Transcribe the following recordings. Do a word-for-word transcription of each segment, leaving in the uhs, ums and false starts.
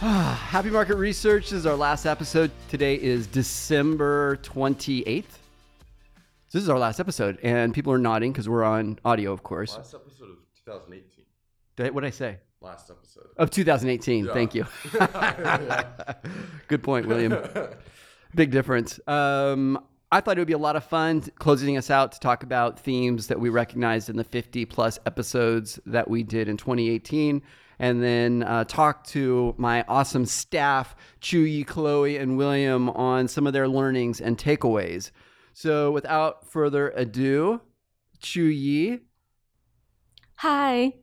Happy Market Research. This is our last episode. Today is December twenty-eighth. This is our last episode, and people are nodding because we're on audio, of course. Last episode of twenty eighteen. Did I, what did I say? Last episode. Of two thousand eighteen. Yeah. Thank you. Good point, William. Big difference. Um, I thought it would be a lot of fun closing us out to talk about themes that we recognized in the fifty plus episodes that we did in twenty eighteen. And then uh, talk to my awesome staff, Chuyi, Chloe, and William, on some of their learnings and takeaways. So without further ado, Chuyi. Hi.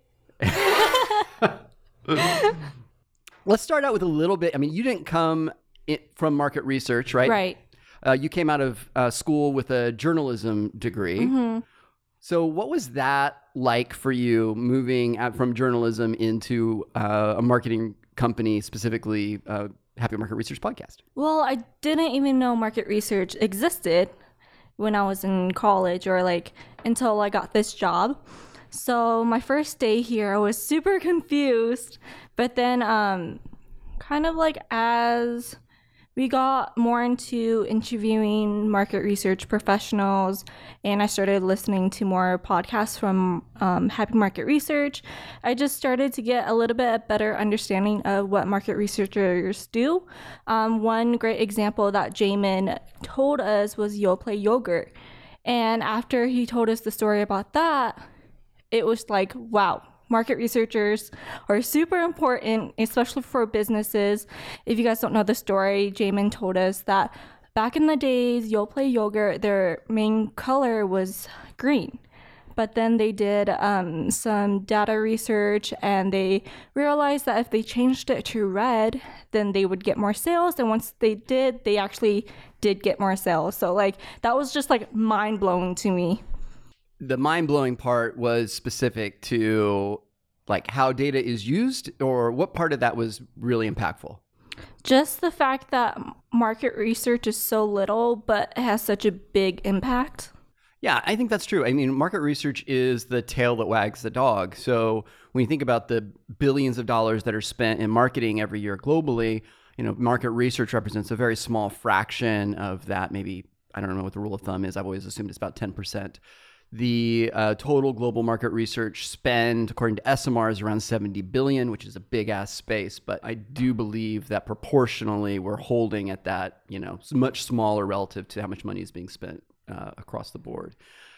Let's start out with a little bit. I mean, you didn't come in from market research, right? Right. Uh, you came out of uh, school with a journalism degree. Mm-hmm. So what was that like for you, moving out from journalism into uh, a marketing company, specifically uh, Happy Market Research Podcast? Well, I didn't even know market research existed when I was in college or like until I got this job. So my first day here, I was super confused. But then um, kind of like as we got more into interviewing market research professionals and I started listening to more podcasts from um, Happy Market Research, I just started to get a little bit better understanding of what market researchers do. Um, one great example that Jamin told us was Yoplait yogurt. And after he told us the story about that, it was like, wow. Market researchers are super important, especially for businesses. If you guys don't know the story, Jamin told us that back in the days, Yoplait yogurt, their main color was green. But then they did um, some data research and they realized that if they changed it to red, then they would get more sales. And once they did, they actually did get more sales. So like that was just like mind blowing to me. The mind-blowing part was specific to like how data is used, or what part of that was really impactful? Just the fact that market research is so little, but it has such a big impact. Yeah, I think that's true. I mean, market research is the tail that wags the dog. So when you think about the billions of dollars that are spent in marketing every year globally, you know, market research represents a very small fraction of that. Maybe, I don't know what the rule of thumb is. I've always assumed it's about ten percent. The uh, total global market research spend, according to S M R, is around seventy billion dollars, which is a big ass space. But I do believe that proportionally we're holding at that, you know, much smaller relative to how much money is being spent uh, across the board.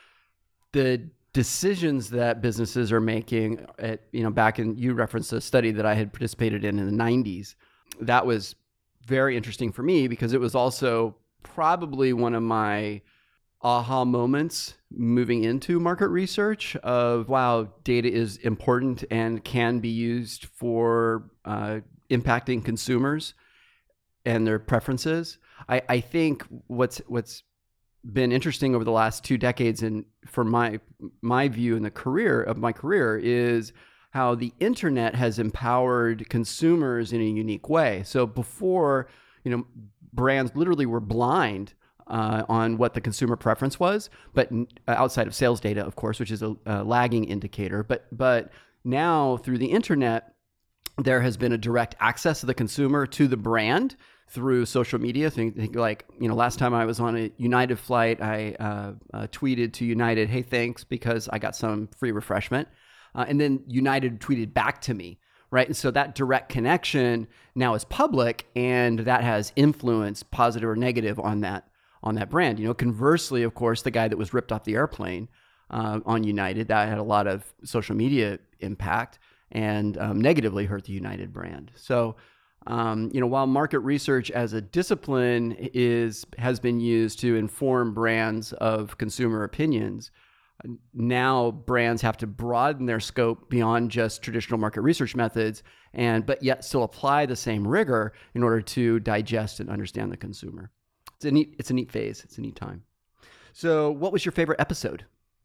The decisions that businesses are making, at, you know, back in, you referenced a study that I had participated in in the nineties. That was very interesting for me because it was also probably one of my aha moments moving into market research of, wow, data is important and can be used for uh, impacting consumers and their preferences. I, I think what's what's been interesting over the last two decades, and for my my view in the career of my career, is how the internet has empowered consumers in a unique way. So before, you know, brands literally were blind Uh, on what the consumer preference was, but uh, outside of sales data, of course, which is a, a lagging indicator. But but now through the internet, there has been a direct access of the consumer to the brand through social media. Think, think like, you know, last time I was on a United flight, I uh, uh, tweeted to United, "Hey, thanks," because I got some free refreshment. Uh, and then United tweeted back to me. Right. And so that direct connection now is public, and that has influence, positive or negative, on that on that brand. You know, conversely, of course, the guy that was ripped off the airplane uh, on United, that had a lot of social media impact and um, negatively hurt the United brand. So, um, you know, while market research as a discipline is has been used to inform brands of consumer opinions, now brands have to broaden their scope beyond just traditional market research methods, and but yet still apply the same rigor in order to digest and understand the consumer. It's a neat, it's a neat phase. It's a neat time. So what was your favorite episode?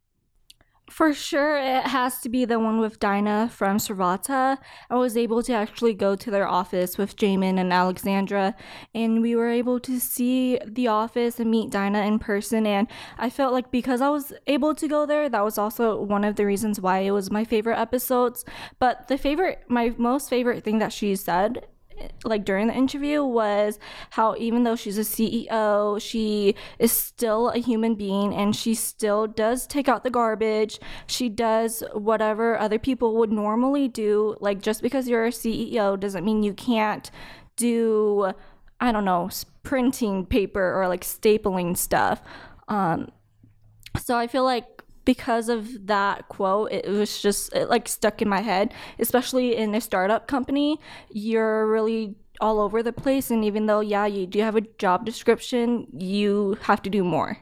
For sure, it has to be the one with Dinah from Servata. I was able to actually go to their office with Jamin and Alexandra, and we were able to see the office and meet Dinah in person. And I felt like because I was able to go there, that was also one of the reasons why it was my favorite episodes. But the favorite, my most favorite thing that she said like during the interview was how even though she's a C E O, she is still a human being and she still does take out the garbage. She does whatever other people would normally do. Like just because you're a C E O doesn't mean you can't do, I don't know, printing paper or like stapling stuff. Um, so I feel like because of that quote, it was just it like stuck in my head, especially in a startup company. You're really all over the place. And even though, yeah, you do have a job description, you have to do more.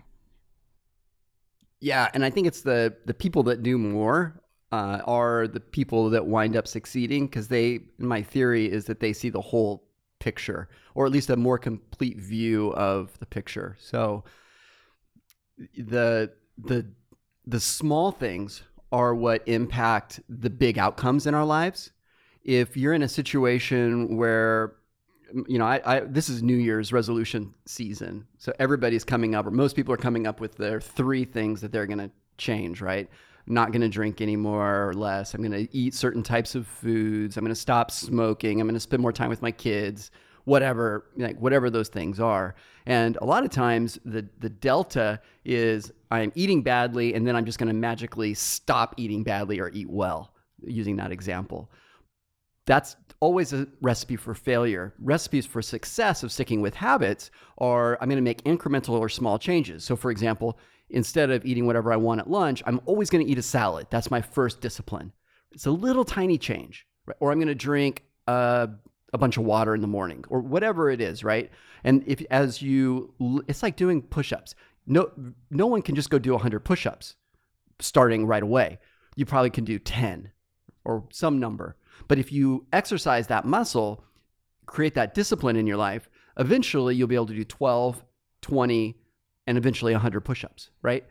Yeah. And I think it's the, the people that do more uh, are the people that wind up succeeding because they, my theory is that they see the whole picture or at least a more complete view of the picture. So the, the, the small things are what impact the big outcomes in our lives. If you're in a situation where, you know, I, I this is New Year's resolution season. So everybody's coming up, or most people are coming up with their three things that they're going to change, right? I'm not going to drink anymore or less. I'm going to eat certain types of foods. I'm going to stop smoking. I'm going to spend more time with my kids, whatever, like whatever those things are. And a lot of times the, the delta is I'm eating badly and then I'm just going to magically stop eating badly or eat well, using that example. That's always a recipe for failure. Recipes for success of sticking with habits are I'm going to make incremental or small changes. So for example, instead of eating whatever I want at lunch, I'm always going to eat a salad. That's my first discipline. It's a little tiny change, right? Or I'm going to drink uh, a bunch of water in the morning or whatever it is, right? And if as you, it's like doing push-ups. No, no one can just go do one hundred push-ups starting right away. You probably can do ten or some number. But if you exercise that muscle, create that discipline in your life, eventually you'll be able to do twelve, twenty, and eventually one hundred push-ups, right?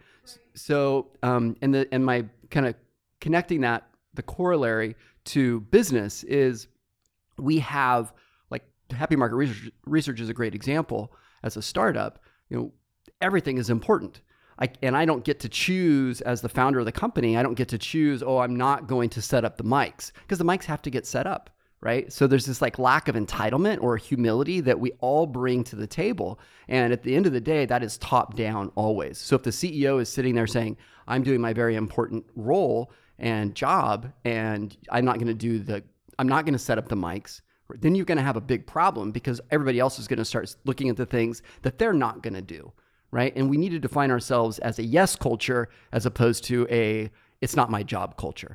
So, um, and the and my kind of connecting that, the corollary to business is we have, like Happy Market Research, Research is a great example as a startup. You know, everything is important. I, and I don't get to choose as the founder of the company. I don't get to choose, oh, I'm not going to set up the mics because the mics have to get set up, right? So there's this like lack of entitlement or humility that we all bring to the table. And at the end of the day, that is top down always. So if the C E O is sitting there saying, I'm doing my very important role and job, and I'm not going to do the, I'm not going to set up the mics, then you're going to have a big problem because everybody else is going to start looking at the things that they're not going to do. Right. And we need to define ourselves as a yes culture as opposed to a it's not my job culture.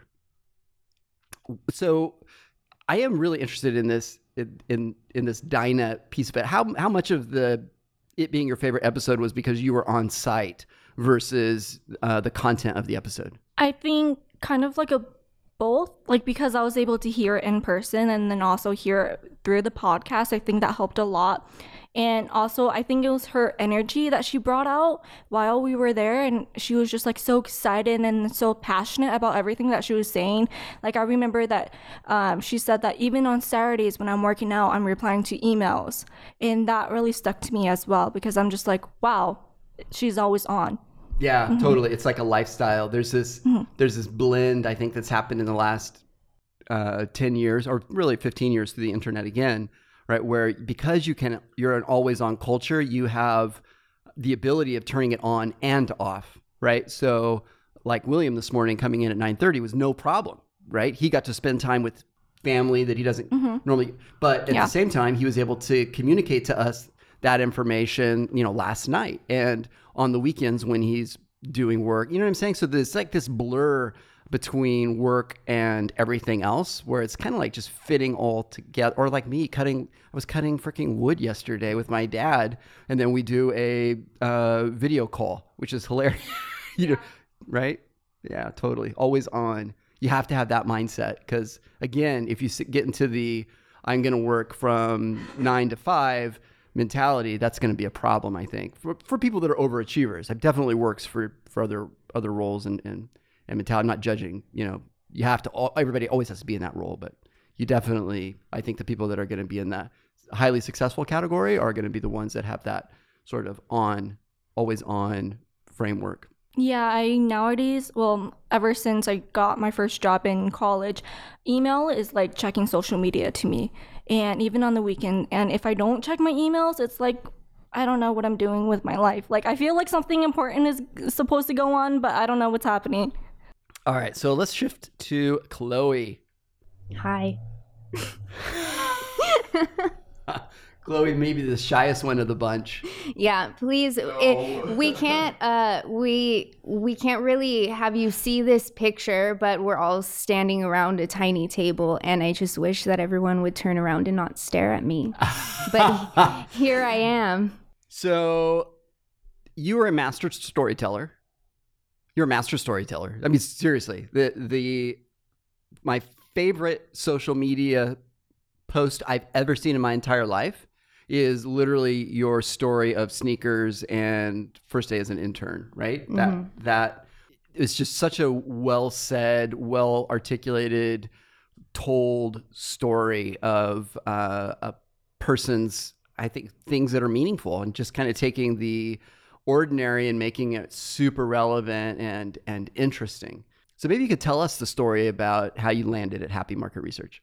So I am really interested in this in in, in this Dyna piece of it. How how much of the it being your favorite episode was because you were on site versus uh, the content of the episode? I think kind of like a both, like because I was able to hear it in person and then also hear it through the podcast. I think that helped a lot. And also, I think it was her energy that she brought out while we were there. And she was just like so excited and so passionate about everything that she was saying. Like, I remember that um, she said that even on Saturdays when I'm working out, I'm replying to emails. And that really stuck to me as well because I'm just like, wow, she's always on. Yeah, mm-hmm. Totally. It's like a lifestyle. There's this, mm-hmm. there's this blend, I think, that's happened in the last uh, ten years or really fifteen years through the internet again. Right, where because you can, you're an always-on culture, you have the ability of turning it on and off, right? So, like William this morning coming in at nine thirty was no problem, right? He got to spend time with family that he doesn't mm-hmm. normally, but at yeah. the same time, he was able to communicate to us that information, you know, last night and on the weekends when he's doing work. You know what I'm saying? So there's like this blur between work and everything else where it's kind of like just fitting all together. Or like me cutting, I was cutting freaking wood yesterday with my dad and then we do a uh, video call, which is hilarious. you know, right? Yeah, totally. Always on. You have to have that mindset because again, if you get into the, I'm going to work from nine to five mentality, that's going to be a problem, I think, for, for people that are overachievers. It definitely works for, for other, other roles and, and, and mentality. I'm not judging, you know, you have to, all, everybody always has to be in that role, but you definitely, I think the people that are going to be in that highly successful category are going to be the ones that have that sort of on, always on framework. Yeah, I nowadays, well, ever since I got my first job in college, email is like checking social media to me. And even on the weekend. And if I don't check my emails, it's like, I don't know what I'm doing with my life. Like, I feel like something important is supposed to go on, but I don't know what's happening. All right, so let's shift to Chloe. Hi. Chloe, maybe the shyest one of the bunch. Yeah, please. It, we can't. Uh, we we can't really have you see this picture, but we're all standing around a tiny table, and I just wish that everyone would turn around and not stare at me. But here I am. So, you are a master storyteller. You're a master storyteller. I mean, seriously, the the my favorite social media post I've ever seen in my entire life is literally your story of sneakers and first day as an intern, right? Mm-hmm. That that is just such a well said, well articulated, told story of uh, a person's, I think, things that are meaningful, and just kind of taking the ordinary and making it super relevant and and interesting. So maybe you could tell us the story about how you landed at Happy Market Research.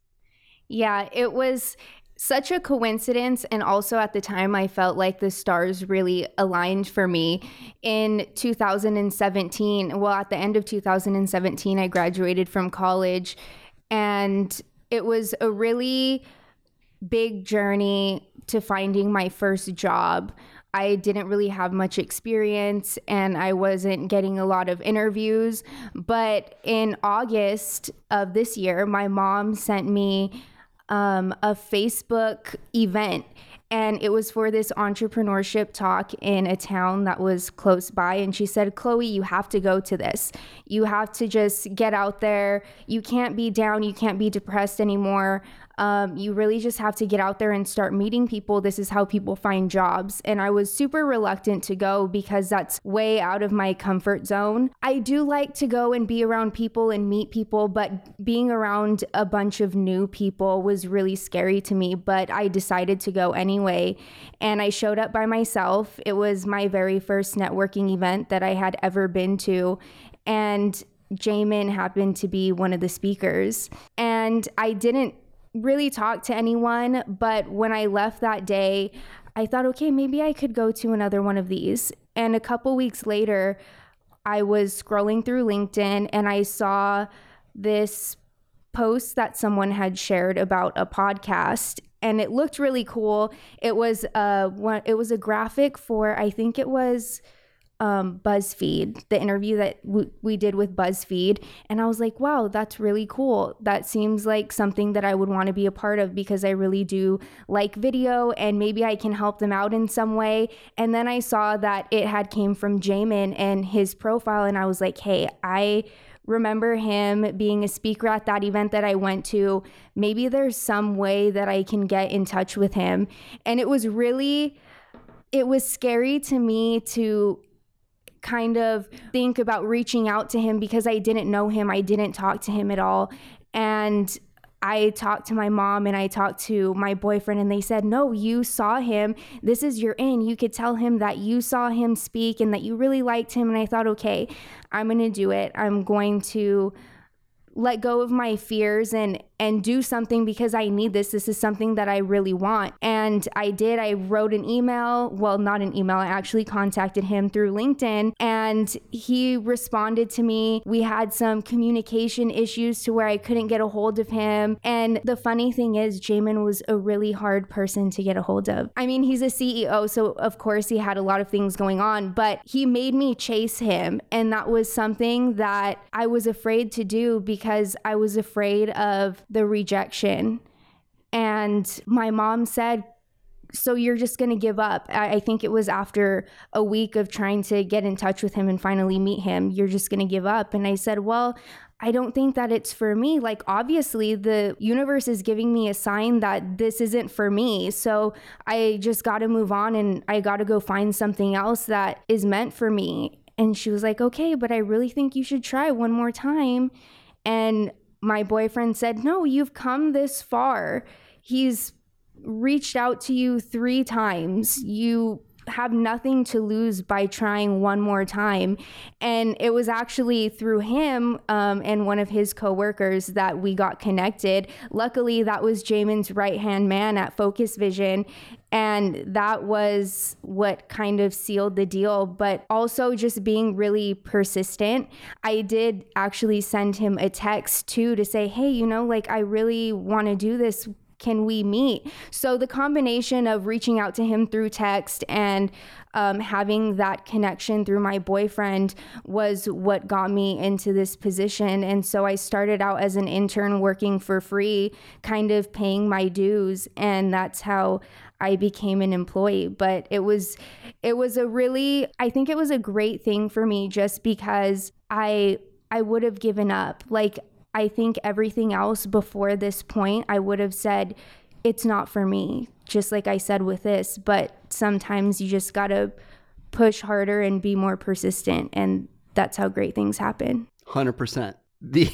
Yeah, it was such a coincidence, and also at the time I felt like the stars really aligned for me. In two thousand seventeen, well, at the end of two thousand seventeen, I graduated from college, and it was a really big journey to finding my first job. I didn't really have much experience, and I wasn't getting a lot of interviews. But in August of this year, my mom sent me um, a Facebook event, and it was for this entrepreneurship talk in a town that was close by. And she said, Chloe, you have to go to this. You have to just get out there. You can't be down. You can't be depressed anymore. Um, you really just have to get out there and start meeting people. This is how people find jobs. And I was super reluctant to go because that's way out of my comfort zone. I do like to go and be around people and meet people, but being around a bunch of new people was really scary to me. But I decided to go anyway. And I showed up by myself. It was my very first networking event that I had ever been to. And Jamin happened to be one of the speakers. And I didn't really talk to anyone, but when I left that day, I thought, okay, maybe I could go to another one of these. And a couple weeks later, I was scrolling through LinkedIn and I saw this post that someone had shared about a podcast, and it looked really cool. It was a one, it was a graphic for, I think it was um, BuzzFeed, the interview that w- we did with BuzzFeed. And I was like, wow, that's really cool. That seems like something that I would want to be a part of because I really do like video, and maybe I can help them out in some way. And then I saw that it had came from Jamin and his profile. And I was like, hey, I remember him being a speaker at that event that I went to. Maybe there's some way that I can get in touch with him. And it was really, it was scary to me to kind of think about reaching out to him because I didn't know him. I didn't talk to him at all. And I talked to my mom and I talked to my boyfriend, and they said, no, you saw him. This is your in. You could tell him that you saw him speak and that you really liked him. And I thought, okay, I'm going to do it. I'm going to let go of my fears and and do something because I need this. This is something that I really want. And I did. I wrote an email. Well, not an email. I actually contacted him through LinkedIn, and he responded to me. We had some communication issues to where I couldn't get a hold of him. And the funny thing is, Jamin was a really hard person to get a hold of. I mean, he's a C E O, so of course he had a lot of things going on, but he made me chase him. And that was something that I was afraid to do because I was afraid of the rejection. And my mom said, so you're just going to give up? I, I think it was after a week of trying to get in touch with him and finally meet him, you're just going to give up? And I said, well, I don't think that it's for me. Like, obviously the universe is giving me a sign that this isn't for me. So I just got to move on, and I got to go find something else that is meant for me. And she was like, okay, but I really think you should try one more time. And my boyfriend said, no, you've come this far. He's reached out to you three times. You have nothing to lose by trying one more time. And it was actually through him um, and one of his coworkers that we got connected. Luckily, that was Jamin's right-hand man at Focus Vision. And that was what kind of sealed the deal. But also just being really persistent. I did actually send him a text too to say, hey, you know, like I really want to do this. Can we meet? So the combination of reaching out to him through text and um, having that connection through my boyfriend was what got me into this position. And so I started out as an intern working for free, kind of paying my dues. And that's how I became an employee. But it was, it was a really, I think it was a great thing for me just because I, I would have given up. Like, I think everything else before this point, I would have said, it's not for me, just like I said with this. But sometimes you just got to push harder and be more persistent. And that's how great things happen. one hundred percent. The,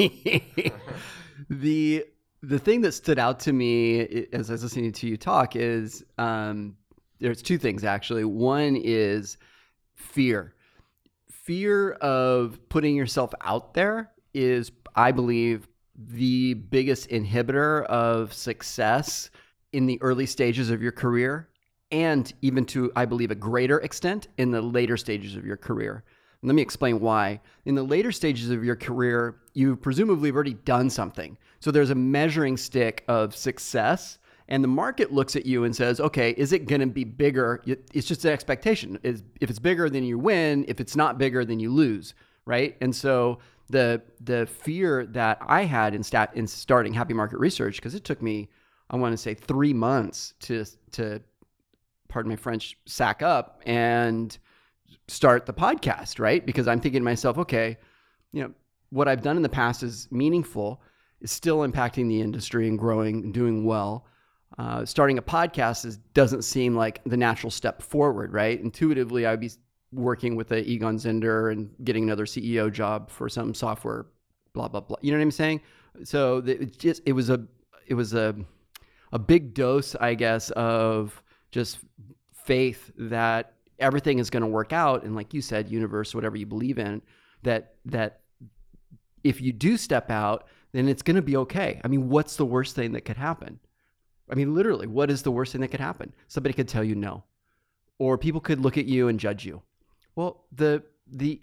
the, the thing that stood out to me as I was listening to you talk is um, there's two things, actually. One is fear. Fear of putting yourself out there is, I believe, the biggest inhibitor of success in the early stages of your career, and even to, I believe, a greater extent in the later stages of your career. And let me explain why. In the later stages of your career, you presumably have already done something. So there's a measuring stick of success, and the market looks at you and says, okay, is it going to be bigger? It's just an expectation. If it's bigger, then you win. If it's not bigger, then you lose, right? And so the the fear that I had in stat in starting Happy Market Research, because it took me, I want to say, three months to to, pardon my French, sack up and start the podcast, right? Because I'm thinking to myself, okay, you know, what I've done in the past is meaningful, is still impacting the industry and growing and doing well. Uh, starting a podcast is, doesn't seem like the natural step forward, right? Intuitively, I would be working with a Egon Zehnder and getting another C E O job for some software, blah, blah, blah. You know what I'm saying? So it just, it was a, it was a, a big dose, I guess, of just faith that everything is going to work out. And like you said, universe, whatever you believe in, that, that if you do step out, then it's going to be okay. I mean, what's the worst thing that could happen? I mean, literally, what is the worst thing that could happen? Somebody could tell you no, or people could look at you and judge you. Well, the the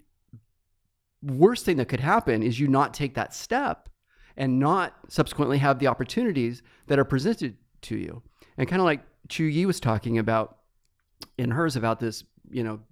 worst thing that could happen is you not take that step and not subsequently have the opportunities that are presented to you. And kind of like Chu Yi was talking about in hers about this, you know,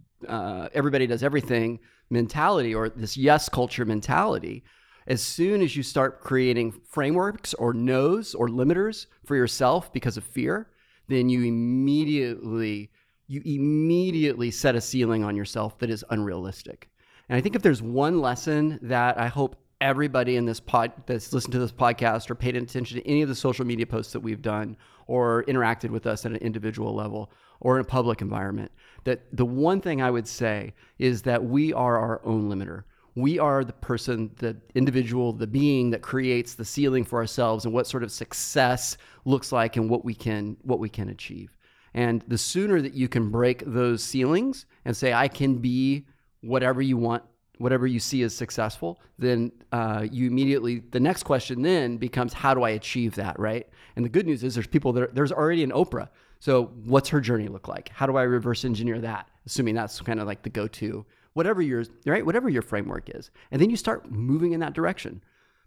uh, everybody does everything mentality, or this yes culture mentality. As soon as you start creating frameworks or no's or limiters for yourself because of fear, then you immediately you immediately set a ceiling on yourself that is unrealistic. And I think if there's one lesson that I hope everybody in this pod that's listened to this podcast or paid attention to any of the social media posts that we've done or interacted with us at an individual level or in a public environment, that the one thing I would say is that we are our own limiter. We are the person, the individual, the being that creates the ceiling for ourselves and what sort of success looks like and what we can what we can achieve. And the sooner that you can break those ceilings and say, I can be whatever you want, whatever you see as successful, then uh, you immediately, the next question then becomes, how do I achieve that, right? And the good news is there's people that are, there's already an Oprah. So what's her journey look like? How do I reverse engineer that? Assuming that's kind of like the go-to, whatever your, right? Whatever your framework is. And then you start moving in that direction.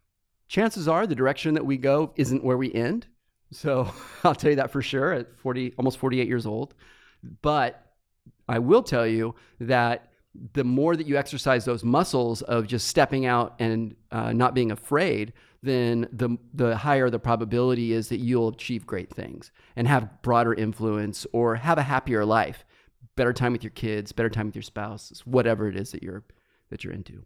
Chances are the direction that we go isn't where we end. So I'll tell you that for sure at forty, almost forty-eight years old. But I will tell you that the more that you exercise those muscles of just stepping out and uh, not being afraid, then the the higher the probability is that you'll achieve great things and have broader influence or have a happier life, better time with your kids, better time with your spouse, whatever it is that you're that you're into.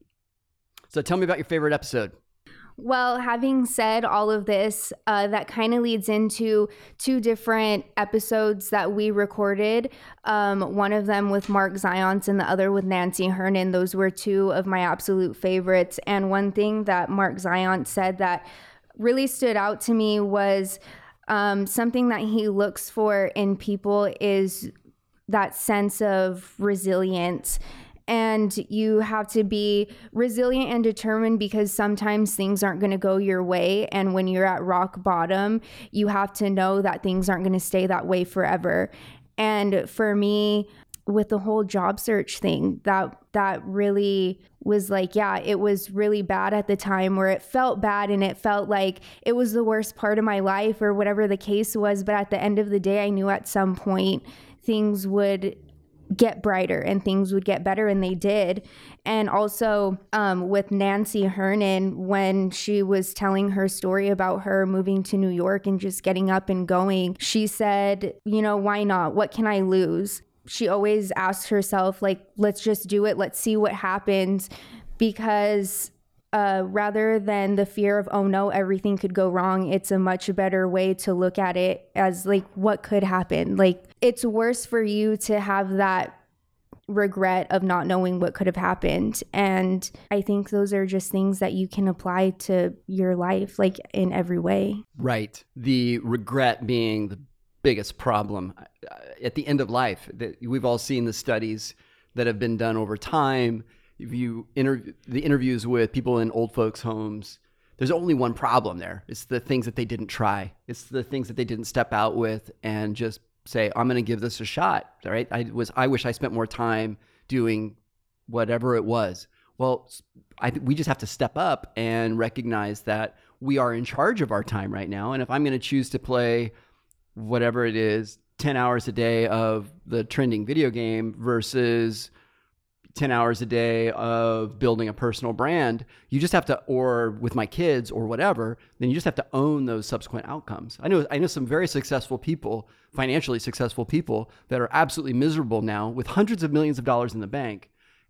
So tell me about your favorite episode. Well, having said all of this, uh, that kind of leads into two different episodes that we recorded. Um, one of them with Mark Zions and the other with Nancy Hernan. Those were two of my absolute favorites. And one thing that Mark Zions said that really stood out to me was um, something that he looks for in people is that sense of resilience. And you have to be resilient and determined because sometimes things aren't going to go your way. And when you're at rock bottom, you have to know that things aren't going to stay that way forever. And for me, with the whole job search thing, that that really was like, yeah, it was really bad at the time, where it felt bad and it felt like it was the worst part of my life or whatever the case was. But at the end of the day, I knew at some point things would get brighter and things would get better, and they did. And also um, with Nancy Hernan, when she was telling her story about her moving to New York and just getting up and going, she said, you know, why not? What can I lose? She always asked herself, like, let's just do it. Let's see what happens. Because uh, rather than the fear of, oh no, everything could go wrong, it's a much better way to look at it as like, what could happen? Like, it's worse for you to have that regret of not knowing what could have happened. And I think those are just things that you can apply to your life, like in every way. Right. The regret being the biggest problem at the end of life. We've all seen the studies that have been done over time. If you interview the interviews with people in old folks' homes, there's only one problem there. It's the things that they didn't try. It's the things that they didn't step out with and just say, I'm going to give this a shot. All right. I was, I wish I spent more time doing whatever it was. Well, I th- we just have to step up and recognize that we are in charge of our time right now. And if I'm going to choose to play whatever it is, ten hours a day of the trending video game versus ten hours a day of building a personal brand, you just have to, or with my kids or whatever, then you just have to own those subsequent outcomes. I know, I know some very successful people, financially successful people that are absolutely miserable now with hundreds of millions of dollars in the bank,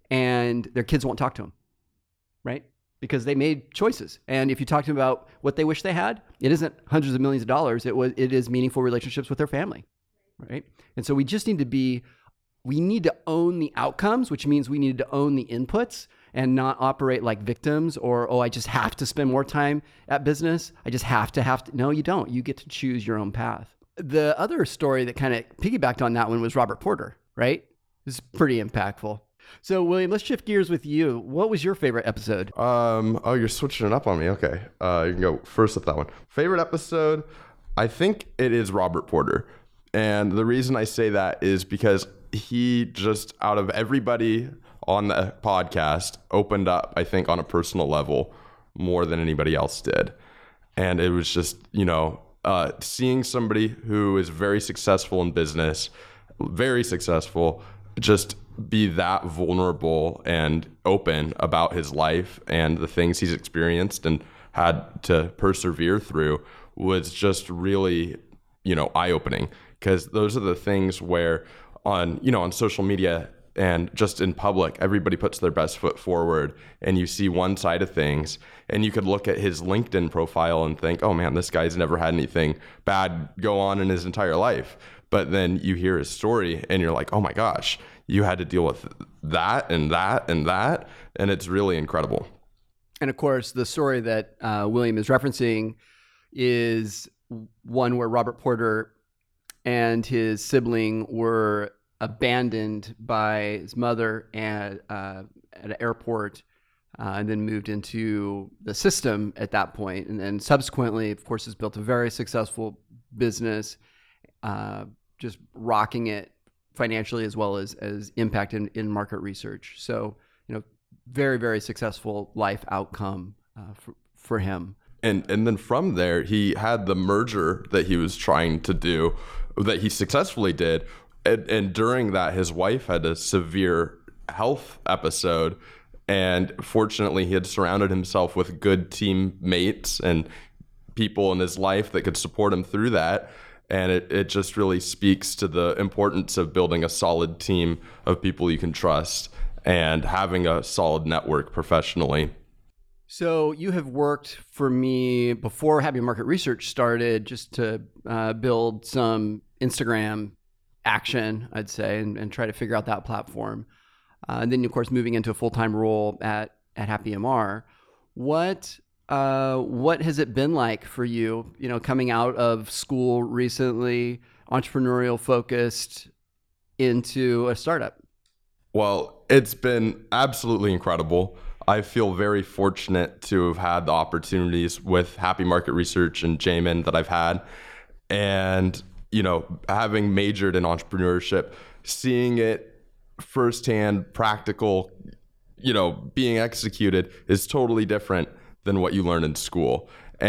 and their kids won't talk to them, right? Because they made choices. And if you talk to them about what they wish they had, it isn't hundreds of millions of dollars. It was, it is meaningful relationships with their family, right? And so we just need to be, we need to own the outcomes, which means we need to own the inputs and not operate like victims or, oh, I just have to spend more time at business. I just have to have to. No, you don't. You get to choose your own path. The other story that kind of piggybacked on that one was Robert Porter, right? It's pretty impactful. So, William, let's shift gears with you. What was your favorite episode? Um, oh, you're switching it up on me. Okay. Uh, you can go first with that one. Favorite episode? I think it is Robert Porter. And the reason I say that is because he just, out of everybody on the podcast, opened up, I think, on a personal level more than anybody else did. And it was just, you know, uh, seeing somebody who is very successful in business, very successful, just be that vulnerable and open about his life and the things he's experienced and had to persevere through was just really, you know, eye-opening. Because those are the things where on, you know, on social media and just in public, everybody puts their best foot forward and you see one side of things, and you could look at his LinkedIn profile and think, oh man, this guy's never had anything bad go on in his entire life. But then you hear his story and you're like, oh my gosh, you had to deal with that and that and that. And it's really incredible. And of course, the story that uh, William is referencing is one where Robert Porter and his sibling were abandoned by his mother at, uh, at an airport uh, and then moved into the system at that point. And then subsequently, of course, has built a very successful business, uh, just rocking it financially as well as, as impact in, in market research. So, you know, very, very successful life outcome uh, for, for him. And and then from there, he had the merger that he was trying to do, that he successfully did. And, and during that, his wife had a severe health episode. And fortunately, he had surrounded himself with good teammates and people in his life that could support him through that. And it, it just really speaks to the importance of building a solid team of people you can trust and having a solid network professionally. So you have worked for me before Happy Market Research started, just to uh, build some Instagram action, I'd say, and, and try to figure out that platform. Uh, and then, of course, moving into a full-time role at, at Happy M R. What uh, what has it been like for you, you know, coming out of school recently, entrepreneurial focused into a startup? Well, it's been absolutely incredible. I feel very fortunate to have had the opportunities with Happy Market Research and Jamin that I've had. And, you know, having majored in entrepreneurship, seeing it firsthand, practical, you know, being executed is totally different than what you learn in school.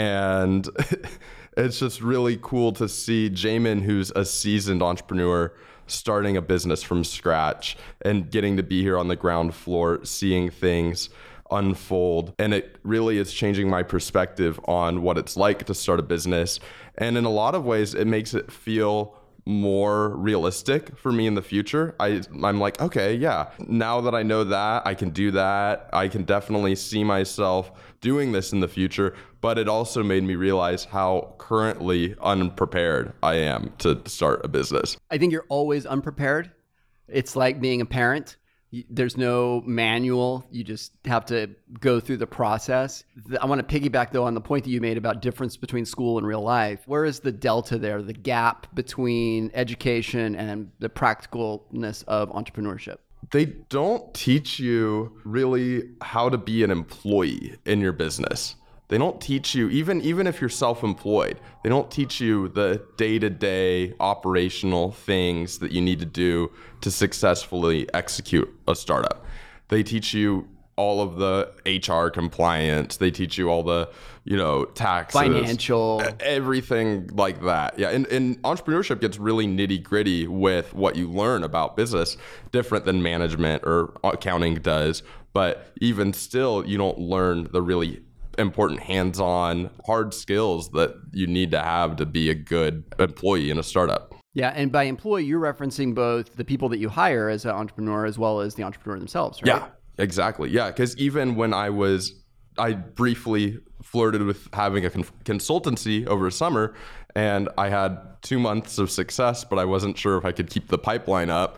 And it's just really cool to see Jamin, who's a seasoned entrepreneur, starting a business from scratch and getting to be here on the ground floor, seeing things unfold. And it really is changing my perspective on what it's like to start a business. And in a lot of ways, it makes it feel more realistic for me in the future. I, I'm like, okay, yeah, now that I know that, I can do that. I can definitely see myself doing this in the future. But it also made me realize how currently unprepared I am to start a business. I think you're always unprepared. It's like being a parent. There's no manual. You just have to go through the process. I want to piggyback, though, on the point that you made about difference between school and real life. Where is the delta there, the gap between education and the practicalness of entrepreneurship? They don't teach you really how to be an employee in your business. They don't teach you, even even if you're self-employed, they don't teach you the day-to-day operational things that you need to do to successfully execute a startup. They teach you all of the H R compliance. They teach you all the, you know, taxes, financial, everything like that. Yeah, and, and entrepreneurship gets really nitty-gritty with what you learn about business, different than management or accounting does. But even still, you don't learn the really important hands-on hard skills that you need to have to be a good employee in a startup. Yeah, and by employee, you're referencing both the people that you hire as an entrepreneur as well as the entrepreneur themselves, right? Yeah, exactly. Yeah, because even when I was, I briefly flirted with having a con- consultancy over summer, and I had two months of success, but I wasn't sure if I could keep the pipeline up.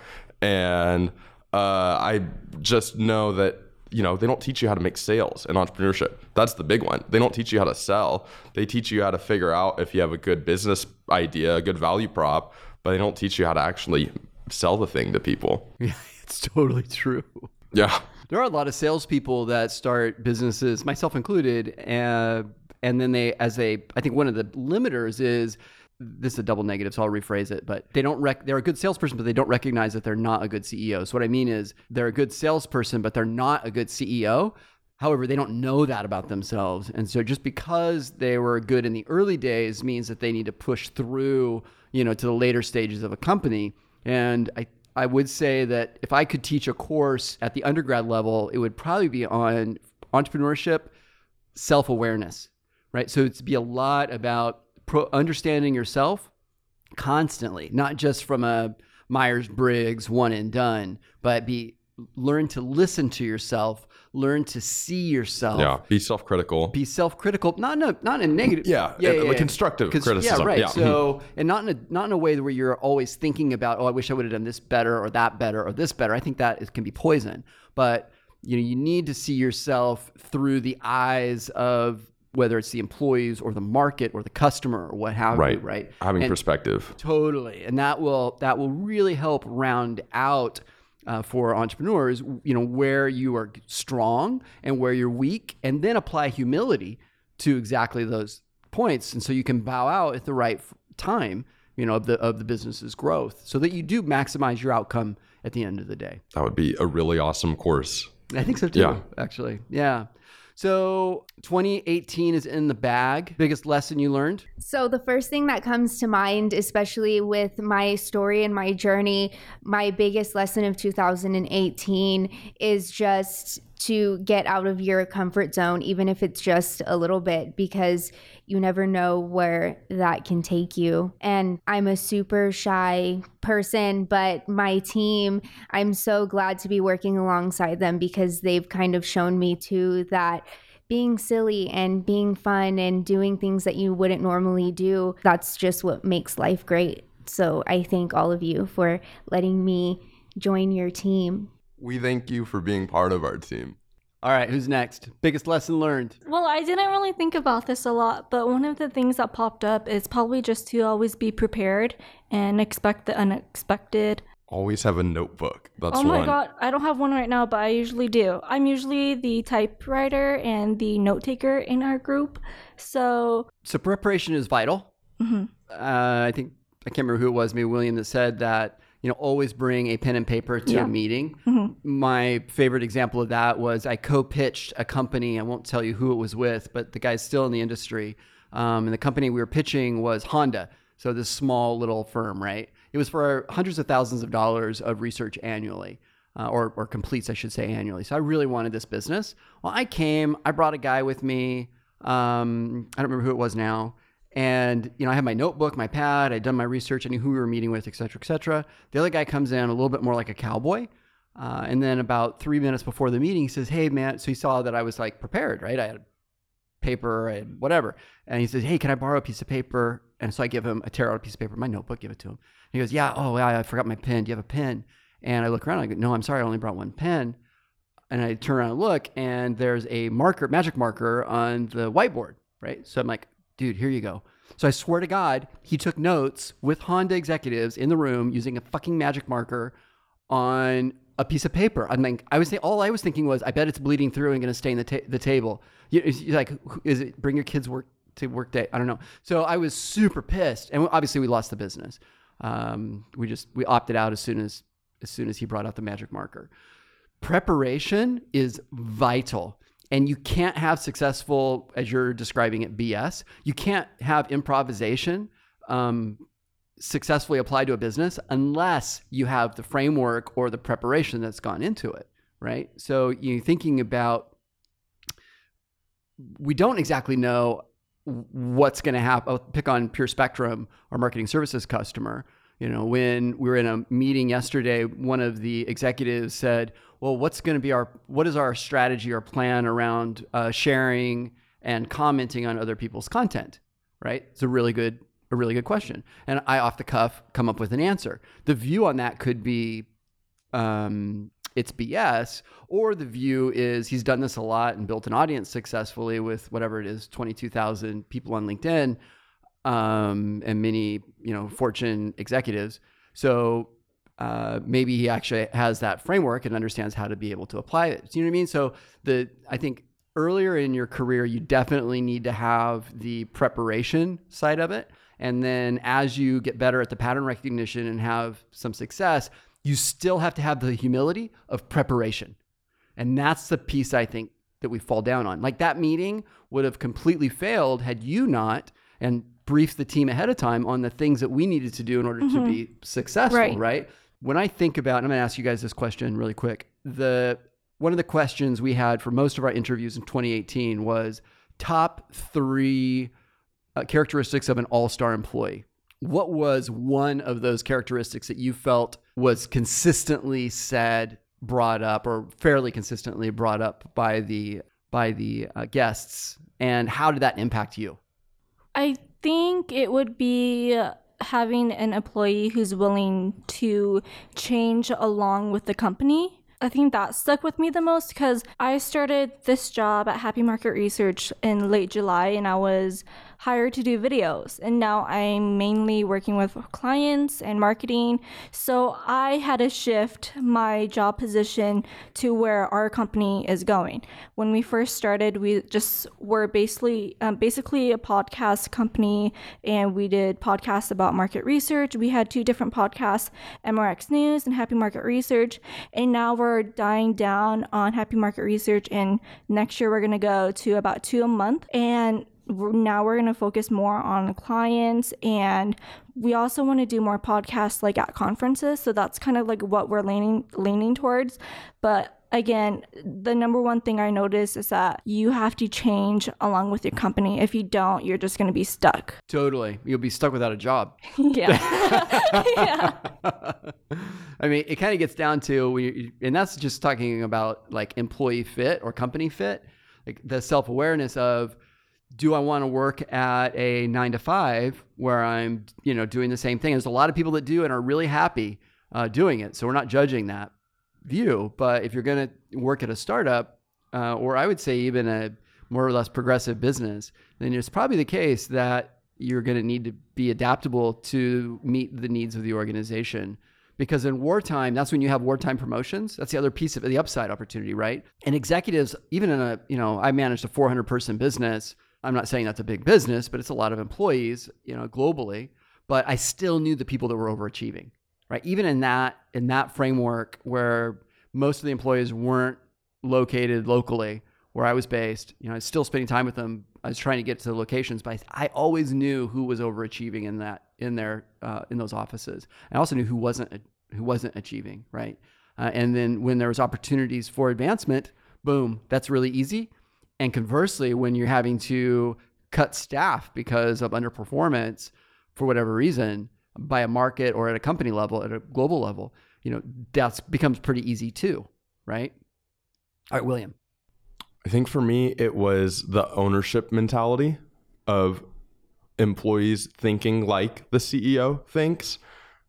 And uh, I just know that, you know, they don't teach you how to make sales in entrepreneurship. That's the big one. They don't teach you how to sell. They teach you how to figure out if you have a good business idea, a good value prop, but they don't teach you how to actually sell the thing to people. Yeah, it's totally true. Yeah. There are a lot of salespeople that start businesses, myself included, uh, and then they, as they, I think one of the limiters is, this is a double negative, so I'll rephrase it, but they don't rec- they're a good salesperson, but they don't recognize that they're not a good C E O. So what I mean is they're a good salesperson, but they're not a good C E O. However, they don't know that about themselves. And so just because they were good in the early days means that they need to push through, you know, to the later stages of a company. And I, I would say that if I could teach a course at the undergrad level, it would probably be on entrepreneurship, self-awareness, right? So it's be a lot about Pro- understanding yourself constantly, not just from a Myers-Briggs one and done, but be learn to listen to yourself, learn to see yourself. Yeah, be self-critical. Be self-critical, not in a not in a negative. Yeah, yeah, yeah, yeah, like yeah. constructive criticism. Yeah, right. Yeah. So, and not in a not in a way where you're always thinking about, oh, I wish I would have done this better or that better or this better. I think that is, can be poison. But you know, you need to see yourself through the eyes of whether it's the employees or the market or the customer or what have Right. you, right? Having And perspective. Totally. And that will that will really help round out uh, for entrepreneurs, you know, where you are strong and where you're weak, and then apply humility to exactly those points. And so you can bow out at the right f- time, you know, of the of the business's growth, so that you do maximize your outcome at the end of the day. That would be a really awesome course. I think so too, Yeah. actually. Yeah. So twenty eighteen is in the bag. Biggest lesson you learned? So the first thing that comes to mind, especially with my story and my journey, my biggest lesson of two thousand eighteen is just to get out of your comfort zone, even if it's just a little bit, because you never know where that can take you. And I'm a super shy person, but my team, I'm so glad to be working alongside them, because they've kind of shown me too that being silly and being fun and doing things that you wouldn't normally do, that's just what makes life great. So I thank all of you for letting me join your team. We thank you for being part of our team. All right, who's next? Biggest lesson learned? Well, I didn't really think about this a lot, but one of the things that popped up is probably just to always be prepared and expect the unexpected. always have a notebook. That's Oh my one. god, I don't have one right now, but I usually do. I'm usually the typewriter and the note taker in our group. So, So preparation is vital. mhm. Uh, I think, I can't remember who it was, maybe William, that said that, you know, always bring a pen and paper to Yeah. a meeting. Mhm. My favorite example of that was I co-pitched a company. I won't tell you who it was with, but the guy's still in the industry. Um, and the company we were pitching was Honda. So this small little firm, right? It was for hundreds of thousands of dollars of research annually, uh, or, or completes, I should say, annually. So I really wanted this business. Well, I came, I brought a guy with me. Um, I don't remember who it was now. And, you know, I had my notebook, my pad, I'd done my research, I knew who we were meeting with, et cetera, et cetera. The other guy comes in a little bit more like a cowboy. Uh, and then about three minutes before the meeting, he says, hey, man. So he saw that I was like prepared, right? I had paper, I had whatever. And he says, hey, can I borrow a piece of paper? And so I give him a tear out a piece of paper, my notebook, give it to him. And he goes, yeah, oh, yeah, I forgot my pen. Do you have a pen? And I look around, I go, no, I'm sorry, I only brought one pen. And I turn around and look, and there's a marker, magic marker on the whiteboard, right? So I'm like, dude, here you go. So I swear to God, he took notes with Honda executives in the room using a fucking magic marker on a piece of paper. I mean, I was th- all I was thinking was, I bet it's bleeding through and going to stain the ta- the table. You, it's like, is it bring your kids work to work day? I don't know. So I was super pissed, and obviously we lost the business. Um, we just we opted out as soon as as soon as he brought out the magic marker. Preparation is vital. And you can't have successful, as you're describing it, B S. You can't have improvisation um, successfully applied to a business unless you have the framework or the preparation that's gone into it, right? So you're thinking about, we don't exactly know what's going to happen. I'll pick on Pure Spectrum, our marketing services customer. You know, when we were in a meeting yesterday, one of the executives said, well, what's going to be our, what is our strategy or plan around uh, sharing and commenting on other people's content, right? It's a really good, a really good question. And I, off the cuff, come up with an answer. The view on that could be, um, it's B S, or the view is he's done this a lot and built an audience successfully with whatever it is, twenty-two thousand people on LinkedIn, um, and many, you know, Fortune executives. So uh, maybe he actually has that framework and understands how to be able to apply it. Do you know what I mean? So the, I think earlier in your career, you definitely need to have the preparation side of it. And then as you get better at the pattern recognition and have some success, you still have to have the humility of preparation. And that's the piece I think that we fall down on. Like that meeting would have completely failed had you not, and briefed the team ahead of time on the things that we needed to do in order mm-hmm. to be successful, right. right? When I think about, and I'm going to ask you guys this question really quick. The one of the questions we had for most of our interviews in twenty eighteen was top three uh, characteristics of an all-star employee. What was one of those characteristics that you felt was consistently said, brought up, or fairly consistently brought up by the by the uh, guests, and how did that impact you? I think it would be having an employee who's willing to change along with the company. I think that stuck with me the most because I started this job at Happy Market Research in late July, and I was hired to do videos, and now I'm mainly working with clients and marketing. So I had to shift my job position to where our company is going. When we first started, we just were basically um, basically a podcast company, and we did podcasts about market research. We had two different podcasts, M R X News and Happy Market Research, and now we're dying down on Happy Market Research, and next year we're going to go to about two a month. And now we're going to focus more on clients, and we also want to do more podcasts like at conferences. So that's kind of like what we're leaning leaning towards. But again, the number one thing I noticed is that you have to change along with your company. If you don't, you're just going to be stuck. Totally. You'll be stuck without a job. Yeah. Yeah. I mean, it kind of gets down to, we, and that's just talking about like employee fit or company fit, like the self-awareness of, do I want to work at a nine to five where I'm, you know, doing the same thing? There's a lot of people that do and are really happy uh, doing it. So we're not judging that view. But if you're going to work at a startup, uh, or I would say even a more or less progressive business, then it's probably the case that you're going to need to be adaptable to meet the needs of the organization. Because in wartime, that's when you have wartime promotions. That's the other piece of the upside opportunity, right? And executives, even in a, you know, I managed a four hundred person business. I'm not saying that's a big business, but it's a lot of employees, you know, globally. But I still knew the people that were overachieving, right? Even in that, in that framework where most of the employees weren't located locally where I was based, you know, I was still spending time with them. I was trying to get to the locations, but I, I always knew who was overachieving in that, in their, uh, in those offices. I also knew who wasn't, who wasn't achieving, right? Uh, and then when there was opportunities for advancement, boom, that's really easy. And conversely, when you're having to cut staff because of underperformance for whatever reason by a market or at a company level, at a global level, you know, that becomes pretty easy too, right? All right, William. I think for me, it was the ownership mentality of employees thinking like the C E O thinks.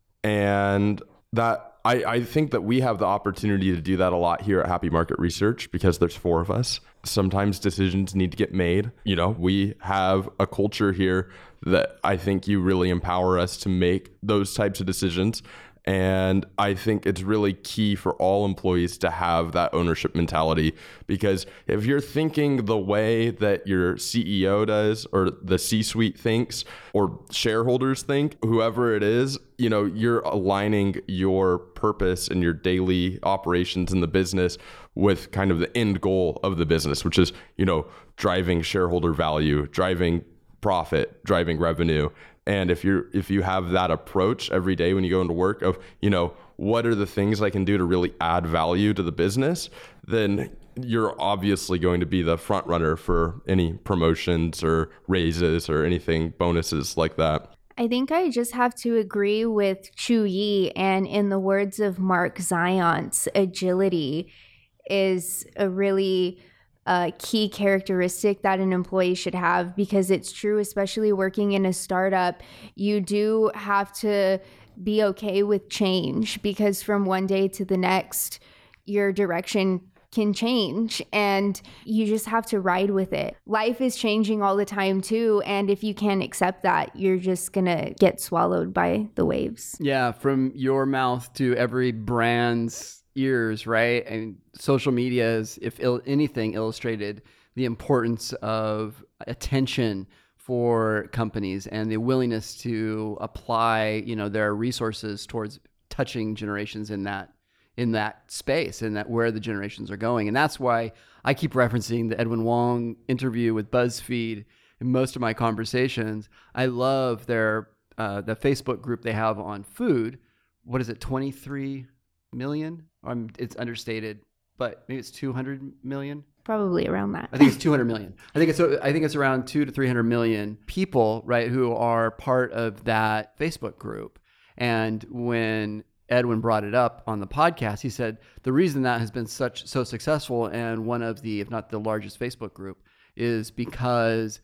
And that I, I think that we have the opportunity to do that a lot here at Happy Market Research because there's four of us. Sometimes decisions need to get made. You know, we have a culture here that I think you really empower us to make those types of decisions. And I think it's really key for all employees to have that ownership mentality, because if you're thinking the way that your C E O does or the C-suite thinks or shareholders think, whoever it is, you know, you're aligning your purpose and your daily operations in the business with kind of the end goal of the business, which is, you know, driving shareholder value, driving profit, driving revenue. And if you're if you have that approach every day when you go into work of, you know, what are the things I can do to really add value to the business, then you're obviously going to be the front runner for any promotions or raises or anything, bonuses like that. I think I just have to agree with Chu Yi, and in the words of Mark Zients, agility is a really a key characteristic that an employee should have, because it's true, especially working in a startup, you do have to be okay with change, because from one day to the next, your direction can change and you just have to ride with it. Life is changing all the time too. And if you can't accept that, you're just going to get swallowed by the waves. Yeah. From your mouth to every brand's ears, right? And social media is, if il- anything, illustrated the importance of attention for companies and the willingness to apply, you know, their resources towards touching generations in that in that space, and that where the generations are going. And that's why I keep referencing the Edwin Wong interview with BuzzFeed in most of my conversations. I love their uh, the Facebook group they have on food. What is it, twenty-three million? Um, it's understated, but maybe it's two hundred million. Probably around that. I think it's two hundred million. I think it's I think it's around two to three hundred million people, right, who are part of that Facebook group. And when Edwin brought it up on the podcast, he said the reason that has been such so successful and one of the, if not the largest Facebook group, is because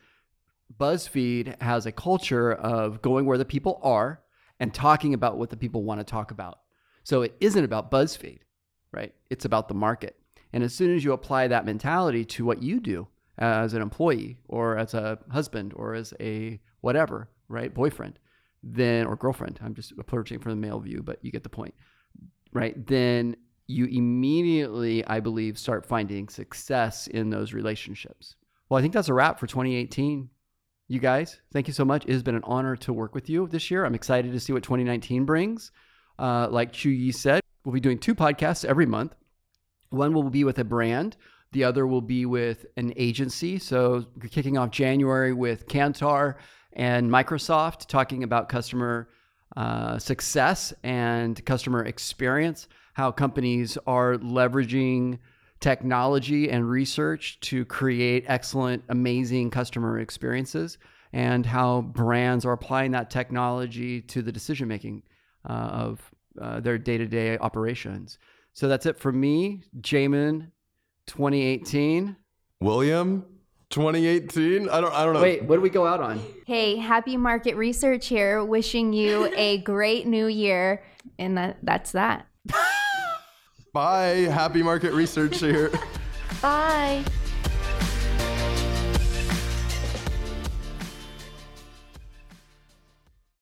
BuzzFeed has a culture of going where the people are and talking about what the people want to talk about. So it isn't about BuzzFeed, right? It's about the market. And as soon as you apply that mentality to what you do as an employee or as a husband or as a whatever, right, boyfriend, then, or girlfriend, I'm just approaching from the male view, but you get the point, right? Then you immediately, I believe, start finding success in those relationships. Well, I think that's a wrap for twenty eighteen. You guys, thank you so much. It has been an honor to work with you this year. I'm excited to see what twenty nineteen brings. Uh, like Chu Yi said, we'll be doing two podcasts every month. One will be with a brand. The other will be with an agency. So we're kicking off January with Kantar and Microsoft, talking about customer uh, success and customer experience, how companies are leveraging technology and research to create excellent, amazing customer experiences, and how brands are applying that technology to the decision-making uh, of uh, their day-to-day operations. So that's it for me, Jamin, twenty eighteen. William, twenty eighteen. I don't. I don't know. Wait, what do we go out on? Hey, Happy Market Research here, wishing you a great new year, and that that's that. Bye. Happy Market Research here. Bye.